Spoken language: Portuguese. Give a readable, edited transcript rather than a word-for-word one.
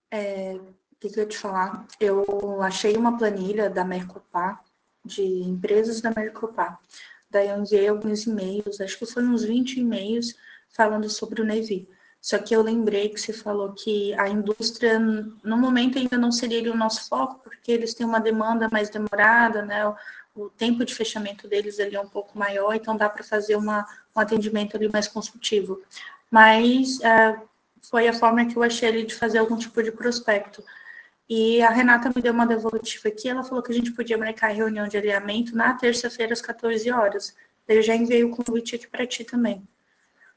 O que eu ia te falar? Eu achei uma planilha da Mercopar, de empresas da Mercopar. Daí eu enviei alguns e-mails, acho que foram uns 20 e-mails falando sobre o Navy. Só que eu lembrei que você falou que a indústria, no momento, ainda não seria o nosso foco, porque eles têm uma demanda mais demorada, né? O tempo de fechamento deles ali é um pouco maior, então dá para fazer um atendimento ali mais consultivo. Mas foi a forma que eu achei ali de fazer algum tipo de prospecto. E a Renata me deu uma devolutiva aqui, ela falou que a gente podia marcar reunião de alinhamento na terça-feira às 14 horas. Eu já enviei o convite aqui para ti também.